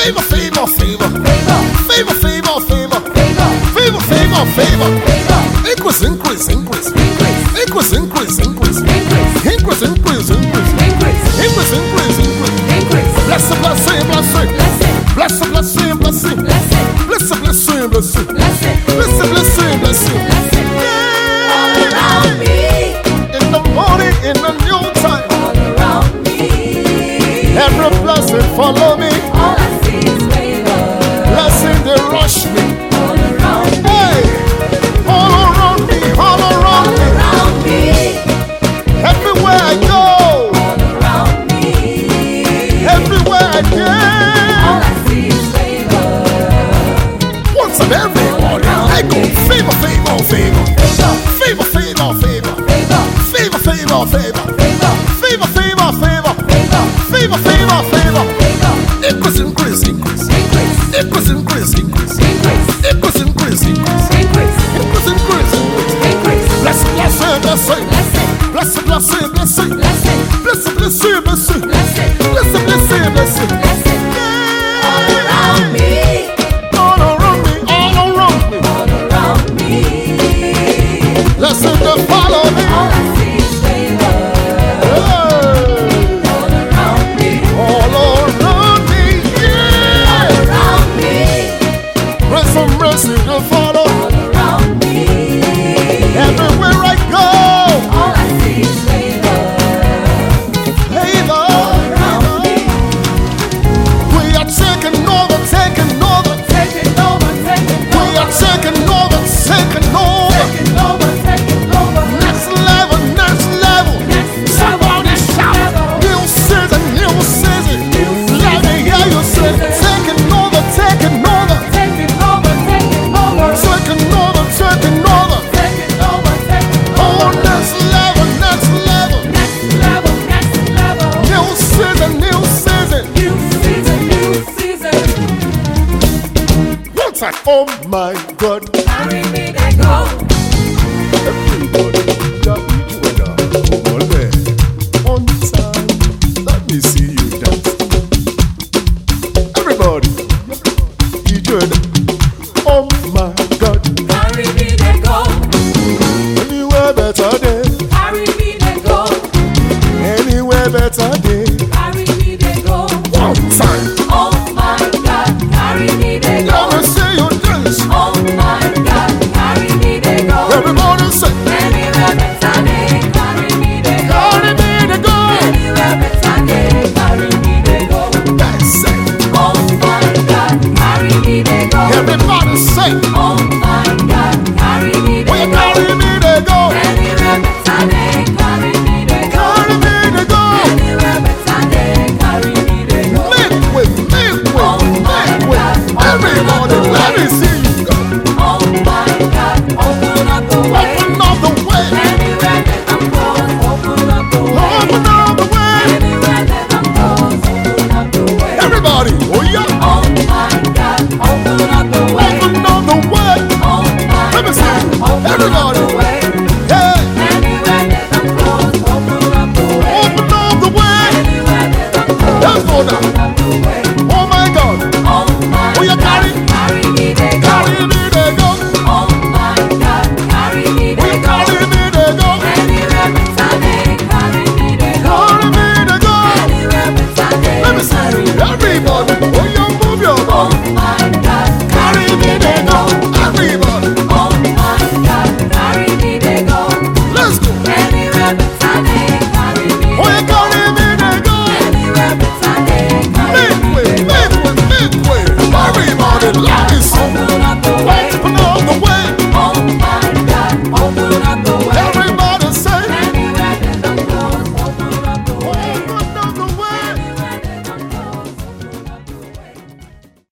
Favor, favor, favor. Favor, favor, favor. Favor, favor, favor. Increase, increase, increase. Increase, increase, increase. Increase, increase, increase. Increase, increase, increase. Blessing, blessing, blessing. Blessing, blessing, blessing. Blessing, blessing, blessing. Blessing, blessing, blessing. All around me. In the morning, in the noontime. All around me. Every blessing follow me. All I see is favor. Blessing they rush me. All around me. Hey, all around me, all around All me. around me. Everywhere I go, All around me. everywhere I All go. I see is favor. Once and every morning I go. Favor, favor, favor. Favor, favor, favor. Favor, favor, favor. Favor, favor, favor. Favor, favor, favor. Increase, increase, increase. Increase, increase, increase. Increase, increase, increase. Increase, increase, increase. Blessing, blessing, blessing. Blessing, blessing, blessing. Blessing, blessing, blessing. Blessing, blessing, blessing. All around me. All around me, all around me. All around me. Blessing to follow me. All I see is favor. Hey. All around me. All around me, yeah. All around me. Grace and mercy to follow. All around me. Everywhere I go. All I see is favor. Favor. Around me. We are taking over, taking over. Taking over, taking We over. are taking over, taking over. Taking over, taking over. Next level, next level. Somebody shout. New season, new season. Let me hear you say, taking over, taking over. Taking over, taking over. Taking over, taking over. Taking over, taking Oh, over. next level, next level. Next level, next level. New season, new season. New season, new season. One time, oh my God. Carry me, they go. Everybody, that you and over there. One time, let me see you dance. Everybody, you join. Oh my God. Carry me, they go. Anywhere better day. Carry me, they go. Anywhere better day.